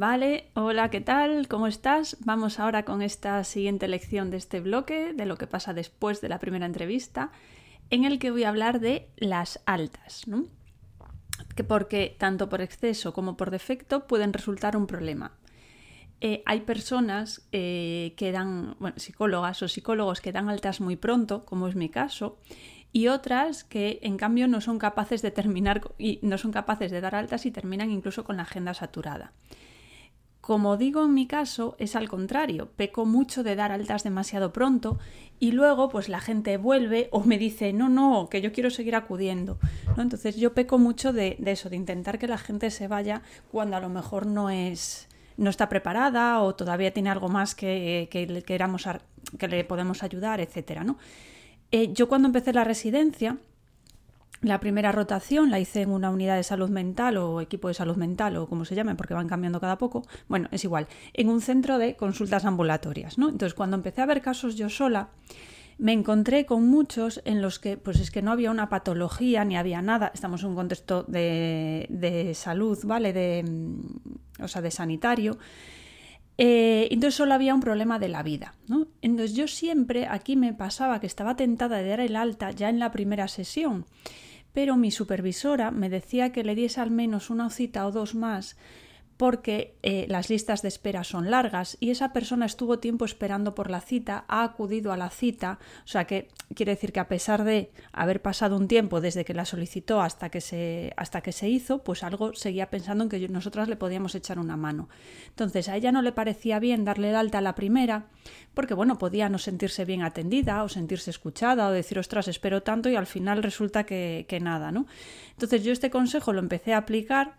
Vale, hola, ¿qué tal? ¿Cómo estás? Vamos ahora con esta siguiente lección de este bloque, de lo que pasa después de la primera entrevista, en el que voy a hablar de las altas, ¿no? Porque tanto por exceso como por defecto pueden resultar un problema. Hay personas que dan, psicólogas o psicólogos que dan altas muy pronto, como es mi caso, y otras que en cambio no son capaces de dar altas y terminan incluso con la agenda saturada. Como digo, en mi caso es al contrario, peco mucho de dar altas demasiado pronto y luego pues la gente vuelve o me dice no, que yo quiero seguir acudiendo, ¿no? Entonces yo peco mucho de eso, de intentar que la gente se vaya cuando a lo mejor no está preparada o todavía tiene algo más que le podemos ayudar, etcétera, ¿no? Yo cuando empecé la residencia, la primera rotación la hice en una unidad de salud mental o equipo de salud mental o como se llame, porque van cambiando cada poco. Bueno, es igual, en un centro de consultas ambulatorias, ¿no? Entonces, cuando empecé a ver casos yo sola, me encontré con muchos en los que pues es que no había una patología ni había nada. Estamos en un contexto de salud, ¿vale? De sanitario. Entonces solo había un problema de la vida, ¿no? Entonces yo siempre aquí me pasaba que estaba tentada de dar el alta ya en la primera sesión, pero mi supervisora me decía que le diese al menos una cita o dos más porque las listas de espera son largas y esa persona estuvo tiempo esperando por la cita, ha acudido a la cita, o sea que quiere decir que a pesar de haber pasado un tiempo desde que la solicitó hasta que se hizo, pues algo seguía pensando en que nosotras le podíamos echar una mano. Entonces a ella no le parecía bien darle el alta a la primera porque podía no sentirse bien atendida o sentirse escuchada o decir ostras, espero tanto y al final resulta que nada, ¿no? Entonces yo este consejo lo empecé a aplicar.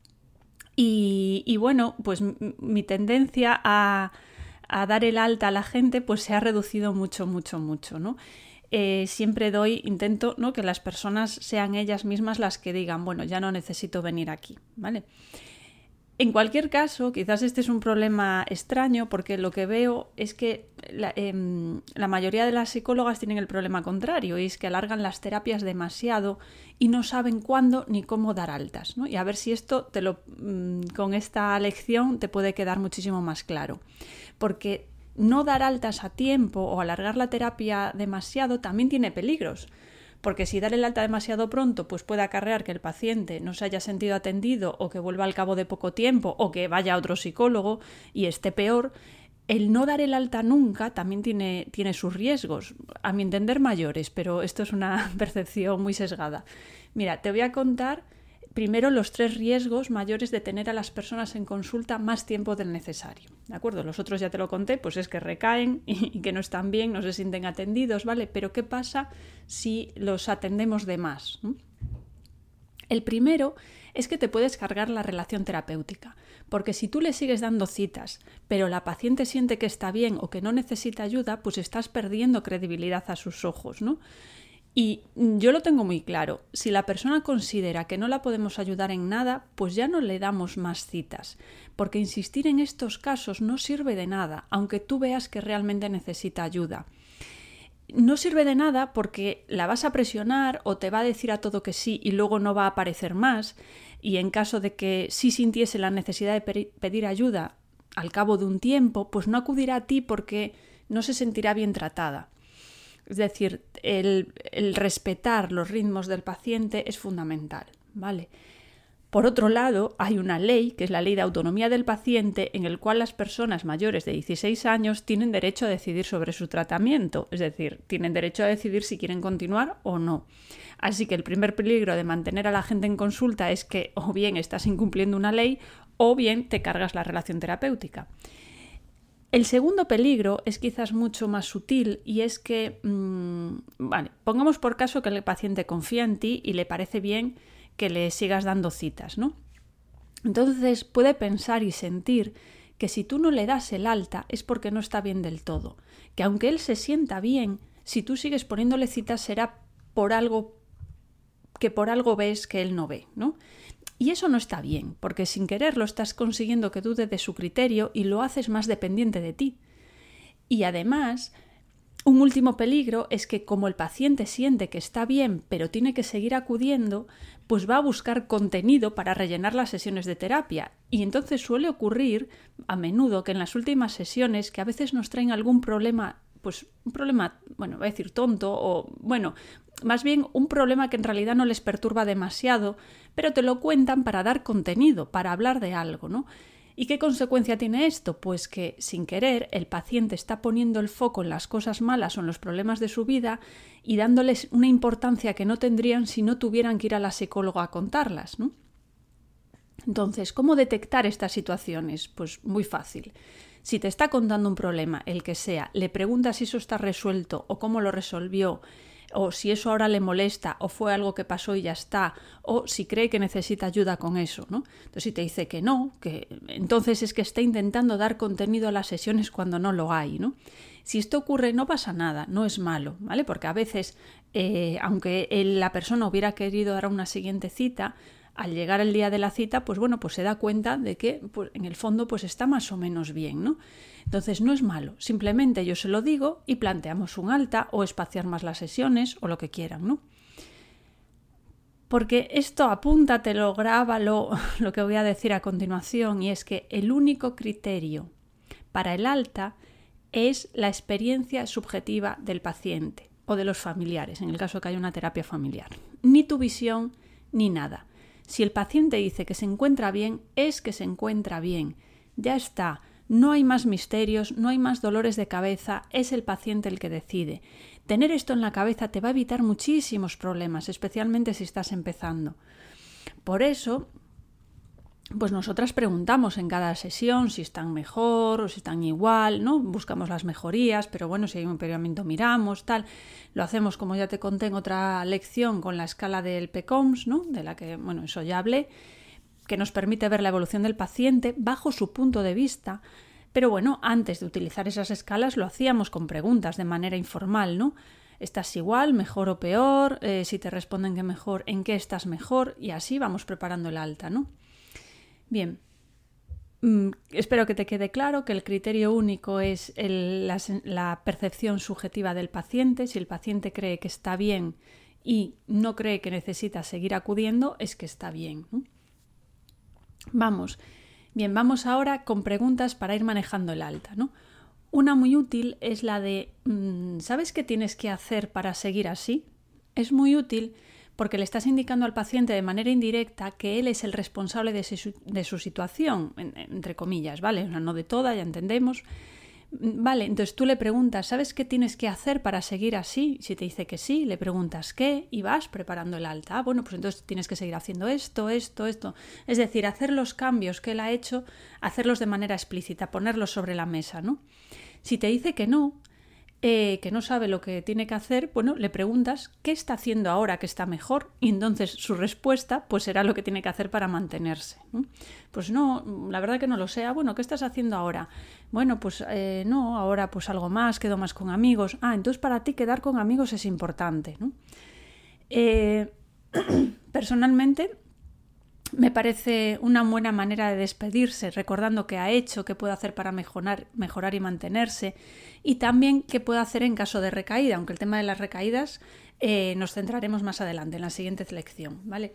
Y bueno, pues mi tendencia a dar el alta a la gente pues se ha reducido mucho, ¿no? Siempre intento, ¿no?, que las personas sean ellas mismas las que digan, bueno, ya no necesito venir aquí, ¿vale? En cualquier caso, quizás este es un problema extraño porque lo que veo es que la mayoría de las psicólogas tienen el problema contrario y es que alargan las terapias demasiado y no saben cuándo ni cómo dar altas, ¿no? Y a ver si esto con esta lección te puede quedar muchísimo más claro. Porque no dar altas a tiempo o alargar la terapia demasiado también tiene peligros. Porque si dar el alta demasiado pronto pues puede acarrear que el paciente no se haya sentido atendido o que vuelva al cabo de poco tiempo o que vaya a otro psicólogo y esté peor. El no dar el alta nunca también tiene sus riesgos, a mi entender mayores, pero esto es una percepción muy sesgada. Mira, te voy a contar primero los 3 riesgos mayores de tener a las personas en consulta más tiempo del necesario, ¿de acuerdo? Los otros ya te lo conté, pues es que recaen y que no están bien, no se sienten atendidos, ¿vale? Pero ¿qué pasa si los atendemos de más? El primero es que te puedes cargar la relación terapéutica, porque si tú le sigues dando citas, pero la paciente siente que está bien o que no necesita ayuda, pues estás perdiendo credibilidad a sus ojos, ¿no? Y yo lo tengo muy claro, si la persona considera que no la podemos ayudar en nada, pues ya no le damos más citas, porque insistir en estos casos no sirve de nada, aunque tú veas que realmente necesita ayuda. No sirve de nada porque la vas a presionar o te va a decir a todo que sí y luego no va a aparecer más, y en caso de que sí sintiese la necesidad de pedir ayuda al cabo de un tiempo, pues no acudirá a ti porque no se sentirá bien tratada. Es decir, el respetar los ritmos del paciente es fundamental, ¿vale? Por otro lado, hay una ley, que es la Ley de Autonomía del Paciente, en el cual las personas mayores de 16 años tienen derecho a decidir sobre su tratamiento, es decir, tienen derecho a decidir si quieren continuar o no. Así que el primer peligro de mantener a la gente en consulta es que o bien estás incumpliendo una ley o bien te cargas la relación terapéutica. El segundo peligro es quizás mucho más sutil y es que, pongamos por caso que el paciente confía en ti y le parece bien que le sigas dando citas, ¿no? Entonces puede pensar y sentir que si tú no le das el alta es porque no está bien del todo, que aunque él se sienta bien, si tú sigues poniéndole citas será por algo ves que él no ve, ¿no? Y eso no está bien, porque sin quererlo estás consiguiendo que dude de su criterio y lo haces más dependiente de ti. Y además, Un último peligro es que como el paciente siente que está bien pero tiene que seguir acudiendo, pues va a buscar contenido para rellenar las sesiones de terapia. Y entonces suele ocurrir a menudo que en las últimas sesiones, que a veces nos traen algún problema, pues un problema, bueno, voy a decir tonto, o bueno, más bien un problema que en realidad no les perturba demasiado, pero te lo cuentan para dar contenido, para hablar de algo, ¿no? ¿Y qué consecuencia tiene esto? Pues que, sin querer, el paciente está poniendo el foco en las cosas malas o en los problemas de su vida y dándoles una importancia que no tendrían si no tuvieran que ir a la psicóloga a contarlas, ¿no? Entonces, ¿cómo detectar estas situaciones? Pues muy fácil. Si te está contando un problema, el que sea, le preguntas si eso está resuelto o cómo lo resolvió, o si eso ahora le molesta o fue algo que pasó y ya está, o si cree que necesita ayuda con eso, ¿no? Entonces, si te dice que no, que entonces es que está intentando dar contenido a las sesiones cuando no lo hay, ¿no? Si esto ocurre, no pasa nada, no es malo, ¿vale? Porque a veces, aunque la persona hubiera querido dar una siguiente cita, al llegar el día de la cita, pues bueno, pues se da cuenta de que pues, en el fondo pues está más o menos bien, ¿no? Entonces no es malo, simplemente yo se lo digo y planteamos un alta o espaciar más las sesiones o lo que quieran, ¿no? Porque esto apúntatelo, grábalo, lo que voy a decir a continuación, y es que el único criterio para el alta es la experiencia subjetiva del paciente o de los familiares, en el caso de que haya una terapia familiar. Ni tu visión ni nada. Si el paciente dice que se encuentra bien, es que se encuentra bien. Ya está. No hay más misterios, no hay más dolores de cabeza, es el paciente el que decide. Tener esto en la cabeza te va a evitar muchísimos problemas, especialmente si estás empezando. Por eso, pues nosotras preguntamos en cada sesión si están mejor o si están igual, ¿no? Buscamos las mejorías, pero bueno, si hay un empeoramiento miramos, tal. Lo hacemos, como ya te conté en otra lección, con la escala del PECOMS, ¿no? De la que, bueno, eso ya hablé, que nos permite ver la evolución del paciente bajo su punto de vista. Pero bueno, antes de utilizar esas escalas lo hacíamos con preguntas de manera informal, ¿no? ¿Estás igual, mejor o peor? Si te responden que mejor, ¿en qué estás mejor? Y así vamos preparando el alta, ¿no? Bien, espero que te quede claro que el criterio único es la percepción subjetiva del paciente. Si el paciente cree que está bien y no cree que necesita seguir acudiendo, es que está bien, ¿no? Vamos ahora con preguntas para ir manejando el alta, ¿no? Una muy útil es la de ¿sabes qué tienes que hacer para seguir así? Es muy útil porque le estás indicando al paciente de manera indirecta que él es el responsable de su situación, entre comillas, ¿vale? O sea, no de toda, ya entendemos. Vale, entonces tú le preguntas, ¿sabes qué tienes que hacer para seguir así? Si te dice que sí, le preguntas qué y vas preparando el alta. Ah, bueno, pues entonces tienes que seguir haciendo esto. Es decir, hacer los cambios que él ha hecho, hacerlos de manera explícita, ponerlos sobre la mesa, ¿no? Si te dice que no sabe lo que tiene que hacer, bueno, le preguntas qué está haciendo ahora que está mejor y entonces su respuesta pues será lo que tiene que hacer para mantenerse, ¿no? Pues no, la verdad que no lo sé. Bueno, ¿qué estás haciendo ahora? Bueno, pues no, ahora pues algo más, quedo más con amigos. Entonces para ti quedar con amigos es importante, ¿no? Personalmente me parece una buena manera de despedirse, recordando qué ha hecho, qué puede hacer para mejorar y mantenerse, y también qué puede hacer en caso de recaída, aunque el tema de las recaídas nos centraremos más adelante, en la siguiente lección, ¿vale?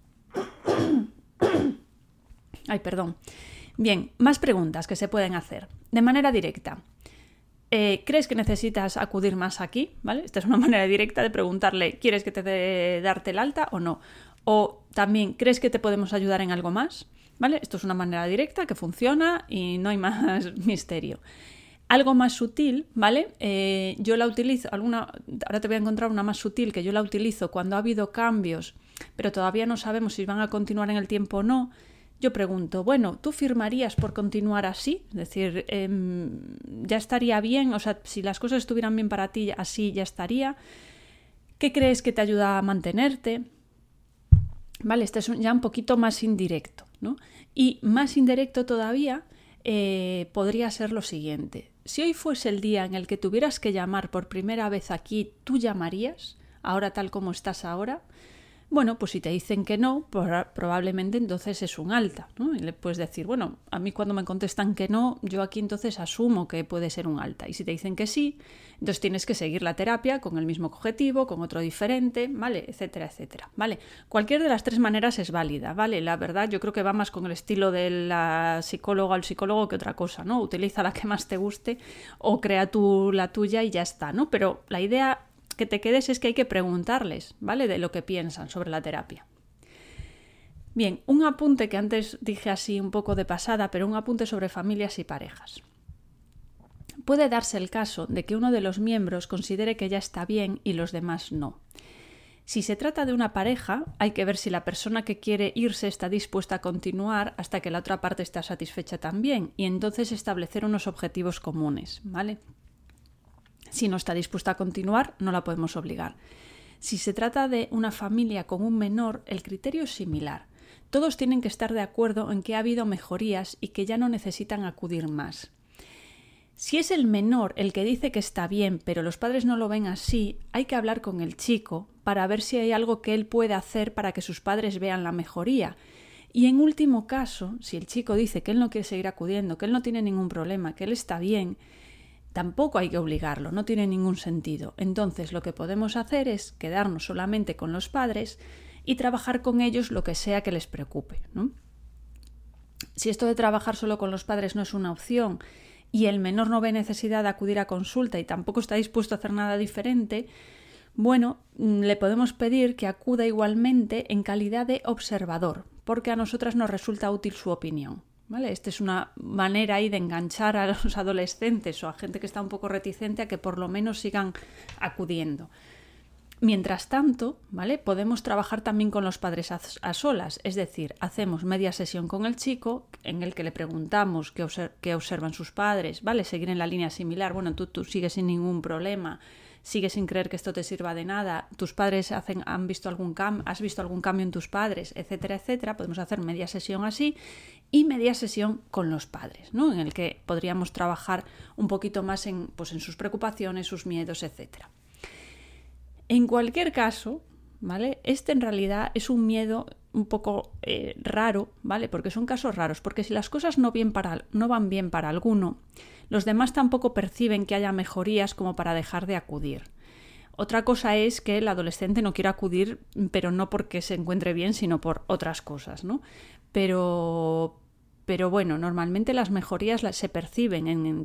Ay, perdón. Bien, más preguntas que se pueden hacer. De manera directa. ¿Crees que necesitas acudir más aquí? ¿Vale? Esta es una manera directa de preguntarle, ¿quieres que te darte el alta o no? O también, ¿crees que te podemos ayudar en algo más? ¿Vale? Esto es una manera directa que funciona y no hay más misterio. Algo más sutil, ¿vale? Yo la utilizo, ahora te voy a encontrar una más sutil que yo la utilizo cuando ha habido cambios, pero todavía no sabemos si van a continuar en el tiempo o no. Yo pregunto, bueno, ¿tú firmarías por continuar así? Es decir, ¿ya estaría bien? O sea, si las cosas estuvieran bien para ti, así ya estaría. ¿Qué crees que te ayuda a mantenerte? Vale, este es ya un poquito más indirecto, ¿no? Y más indirecto todavía podría ser lo siguiente. Si hoy fuese el día en el que tuvieras que llamar por primera vez aquí, ¿tú llamarías? Ahora tal como estás ahora. Bueno, pues si te dicen que no, probablemente entonces es un alta, ¿no? Y le puedes decir, bueno, a mí cuando me contestan que no, yo aquí entonces asumo que puede ser un alta. Y si te dicen que sí, entonces tienes que seguir la terapia con el mismo objetivo, con otro diferente, ¿vale? Etcétera, etcétera, ¿vale? Cualquier de las tres maneras es válida, ¿vale? La verdad, yo creo que va más con el estilo de la psicóloga o el psicólogo que otra cosa, ¿no? Utiliza la que más te guste o crea tú la tuya y ya está, ¿no? Pero la idea que te quedes es que hay que preguntarles, ¿vale? De lo que piensan sobre la terapia. Bien, un apunte que antes dije así un poco de pasada, pero un apunte sobre familias y parejas. Puede darse el caso de que uno de los miembros considere que ya está bien y los demás no. Si se trata de una pareja, hay que ver si la persona que quiere irse está dispuesta a continuar hasta que la otra parte está satisfecha también y entonces establecer unos objetivos comunes, ¿vale? Si no está dispuesta a continuar, no la podemos obligar. Si se trata de una familia con un menor, el criterio es similar. Todos tienen que estar de acuerdo en que ha habido mejorías y que ya no necesitan acudir más. Si es el menor el que dice que está bien, pero los padres no lo ven así, hay que hablar con el chico para ver si hay algo que él puede hacer para que sus padres vean la mejoría. Y en último caso, si el chico dice que él no quiere seguir acudiendo, que él no tiene ningún problema, que él está bien, tampoco hay que obligarlo, no tiene ningún sentido. Entonces lo que podemos hacer es quedarnos solamente con los padres y trabajar con ellos lo que sea que les preocupe, ¿no? Si esto de trabajar solo con los padres no es una opción y el menor no ve necesidad de acudir a consulta y tampoco está dispuesto a hacer nada diferente, bueno, le podemos pedir que acuda igualmente en calidad de observador, porque a nosotras nos resulta útil su opinión. ¿Vale? Esta es una manera ahí de enganchar a los adolescentes o a gente que está un poco reticente a que por lo menos sigan acudiendo. Mientras tanto, ¿vale? Podemos trabajar también con los padres a solas, es decir, hacemos media sesión con el chico en el que le preguntamos qué observan sus padres, ¿vale? Seguir en la línea similar, bueno, tú sigues sin ningún problema, sigues sin creer que esto te sirva de nada, tus padres has visto algún cambio en tus padres, etcétera, etcétera. Podemos hacer media sesión así y media sesión con los padres, ¿no? En el que podríamos trabajar un poquito más en sus preocupaciones, sus miedos, etcétera. En cualquier caso, ¿vale? Este en realidad es un miedo un poco raro, ¿vale? Porque son casos raros, porque si las cosas no van bien para alguno, los demás tampoco perciben que haya mejorías como para dejar de acudir. Otra cosa es que el adolescente no quiera acudir, pero no porque se encuentre bien, sino por otras cosas, ¿no? Pero bueno, normalmente las mejorías se perciben en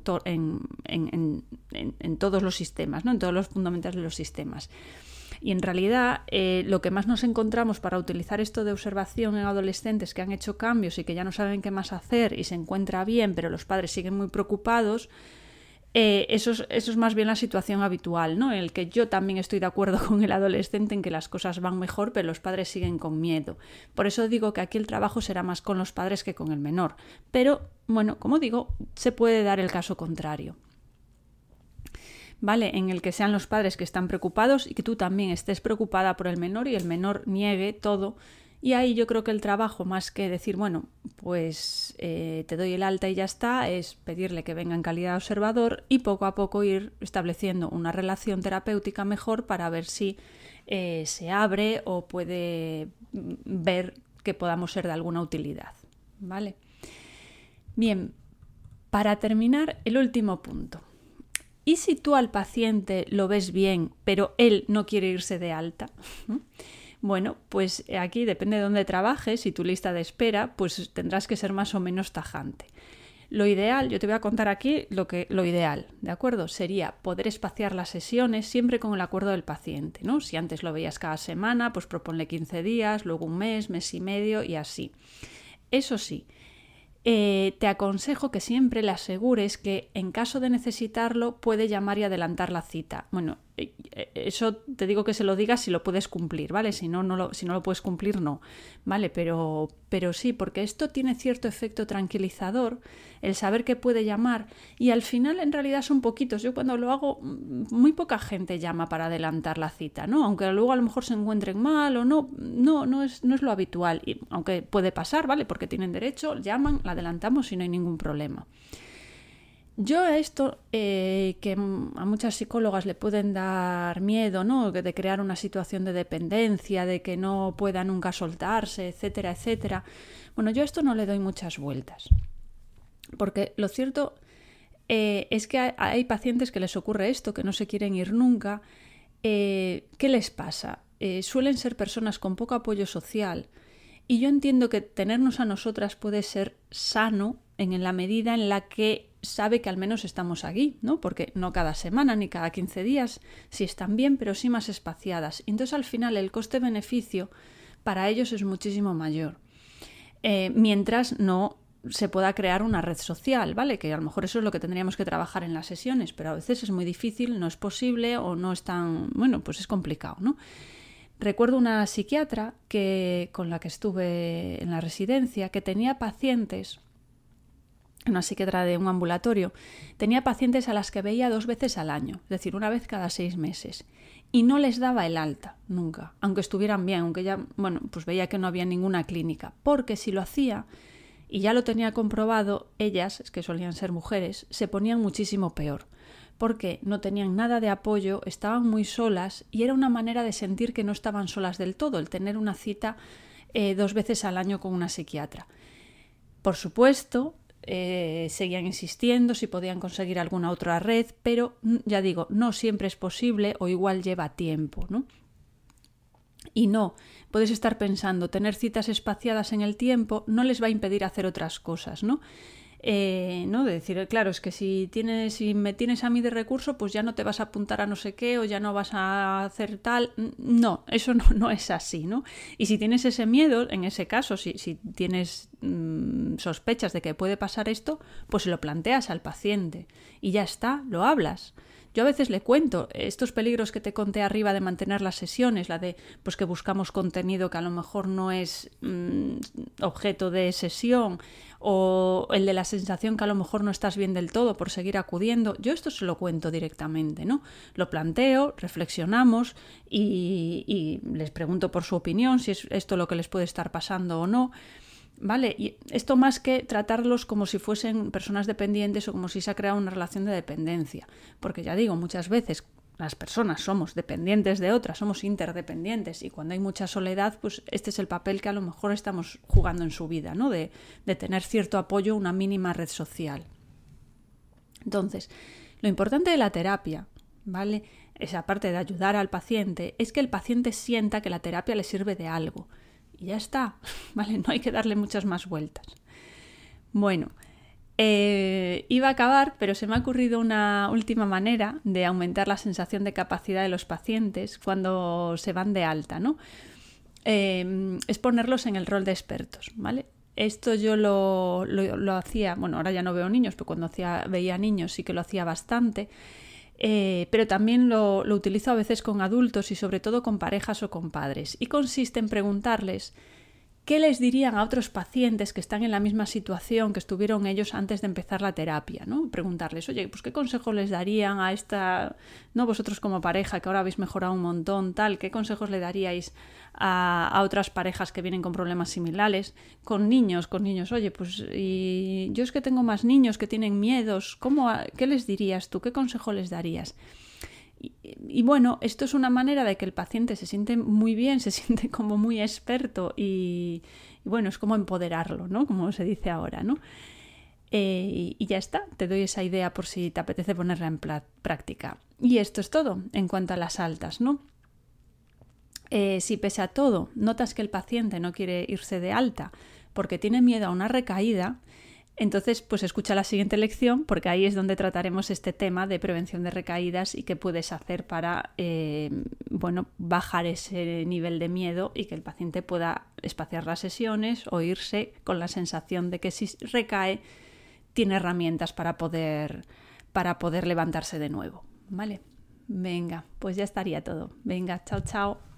todos los sistemas, ¿no? En todos los fundamentales de los sistemas. Y en realidad lo que más nos encontramos para utilizar esto de observación en adolescentes que han hecho cambios y que ya no saben qué más hacer y se encuentra bien, pero los padres siguen muy preocupados, eso es más bien la situación habitual, ¿no? En el que yo también estoy de acuerdo con el adolescente en que las cosas van mejor, pero los padres siguen con miedo. Por eso digo que aquí el trabajo será más con los padres que con el menor. Pero, bueno, como digo, se puede dar el caso contrario, ¿vale? En el que sean los padres que están preocupados y que tú también estés preocupada por el menor y el menor niegue todo. Y ahí yo creo que el trabajo, más que decir, bueno, pues te doy el alta y ya está, es pedirle que venga en calidad de observador y poco a poco ir estableciendo una relación terapéutica mejor para ver si se abre o puede ver que podamos ser de alguna utilidad, ¿vale? Bien, para terminar, el último punto. ¿Y si tú al paciente lo ves bien, pero él no quiere irse de alta? Bueno, pues aquí depende de dónde trabajes y tu lista de espera, pues tendrás que ser más o menos tajante. Lo ideal, yo te voy a contar aquí lo ideal, ¿de acuerdo? Sería poder espaciar las sesiones siempre con el acuerdo del paciente, ¿no? Si antes lo veías cada semana, pues proponle 15 días, luego un mes y medio y así. Eso sí, te aconsejo que siempre le asegures que en caso de necesitarlo puede llamar y adelantar la cita. Bueno, eso te digo que se lo digas si lo puedes cumplir, ¿vale? Si no lo puedes cumplir, no, ¿vale? Pero sí, porque esto tiene cierto efecto tranquilizador, el saber que puede llamar, y al final en realidad son poquitos. Yo cuando lo hago, muy poca gente llama para adelantar la cita, ¿no? Aunque luego a lo mejor se encuentren mal o no es lo habitual, y aunque puede pasar, ¿vale? Porque tienen derecho, llaman, la adelantamos y no hay ningún problema. Yo a esto, que a muchas psicólogas le pueden dar miedo, ¿no? De crear una situación de dependencia, de que no pueda nunca soltarse, etcétera, etcétera. Bueno, yo a esto no le doy muchas vueltas. Porque lo cierto es que hay pacientes que les ocurre esto, que no se quieren ir nunca. ¿Qué les pasa? Suelen ser personas con poco apoyo social. Y yo entiendo que tenernos a nosotras puede ser sano en la medida en la que sabe que al menos estamos aquí, ¿no? Porque no cada semana ni cada 15 días, sí están bien, pero sí más espaciadas. Y entonces al final el coste-beneficio para ellos es muchísimo mayor. Mientras no se pueda crear una red social, ¿vale? Que a lo mejor eso es lo que tendríamos que trabajar en las sesiones, pero a veces es muy difícil, no es posible o no es tan... Bueno, pues es complicado, ¿no? Recuerdo una psiquiatra con la que estuve en la residencia que tenía pacientes, una psiquiatra de un ambulatorio, tenía pacientes a las que veía 2 veces al año, es decir, una vez cada 6 meses, y no les daba el alta nunca, aunque estuvieran bien, aunque ya, bueno, pues veía que no había ninguna clínica, porque si lo hacía, y ya lo tenía comprobado, ellas, es que solían ser mujeres, se ponían muchísimo peor, porque no tenían nada de apoyo, estaban muy solas y era una manera de sentir que no estaban solas del todo, el tener una cita 2 veces al año con una psiquiatra. Por supuesto, seguían insistiendo si podían conseguir alguna otra red, pero ya digo, no siempre es posible o igual lleva tiempo, ¿no? Y no, puedes estar pensando, tener citas espaciadas en el tiempo no les va a impedir hacer otras cosas, ¿no? ¿No? De decir, claro, es que si me tienes a mí de recurso, pues ya no te vas a apuntar a no sé qué o ya no vas a hacer tal. No, eso no es así, ¿no? Y si tienes ese miedo, en ese caso, si tienes sospechas de que puede pasar esto, pues se lo planteas al paciente y ya está, lo hablas. Yo a veces le cuento estos peligros que te conté arriba de mantener las sesiones, la de pues que buscamos contenido que a lo mejor no es objeto de sesión, o el de la sensación que a lo mejor no estás bien del todo por seguir acudiendo. Yo esto se lo cuento directamente, ¿no? Lo planteo, reflexionamos y les pregunto por su opinión, si es esto lo que les puede estar pasando o no. ¿Vale? Y esto más que tratarlos como si fuesen personas dependientes o como si se ha creado una relación de dependencia. Porque ya digo, muchas veces las personas somos dependientes de otras, somos interdependientes y cuando hay mucha soledad, pues este es el papel que a lo mejor estamos jugando en su vida, ¿no? De tener cierto apoyo, una mínima red social. Entonces, lo importante de la terapia, ¿vale? Esa parte de ayudar al paciente, es que el paciente sienta que la terapia le sirve de algo. Y ya está, ¿vale? No hay que darle muchas más vueltas. Bueno, iba a acabar, pero se me ha ocurrido una última manera de aumentar la sensación de capacidad de los pacientes cuando se van de alta, ¿no? Es ponerlos en el rol de expertos, ¿vale? Esto yo lo hacía, bueno, ahora ya no veo niños, pero cuando veía niños sí que lo hacía bastante. Pero también lo utilizo a veces con adultos y sobre todo con parejas o con padres. Y consiste en preguntarles qué les dirían a otros pacientes que están en la misma situación que estuvieron ellos antes de empezar la terapia, ¿no? Preguntarles, oye, pues qué consejos les darían a esta, no vosotros como pareja que ahora habéis mejorado un montón, tal, qué consejos le daríais a otras parejas que vienen con problemas similares, con niños, oye, pues y yo es que tengo más niños que tienen miedos, ¿qué les dirías tú? ¿Qué consejo les darías? Y bueno, esto es una manera de que el paciente se siente muy bien, se siente como muy experto y bueno, es como empoderarlo, ¿no? Como se dice ahora, ¿no? Y ya está, te doy esa idea por si te apetece ponerla en práctica. Y esto es todo en cuanto a las altas, ¿no? Si pese a todo notas que el paciente no quiere irse de alta porque tiene miedo a una recaída, entonces pues escucha la siguiente lección porque ahí es donde trataremos este tema de prevención de recaídas y qué puedes hacer para bajar ese nivel de miedo y que el paciente pueda espaciar las sesiones o irse con la sensación de que si recae tiene herramientas para poder levantarse de nuevo, ¿vale? Venga, pues ya estaría todo. Venga, chao, chao.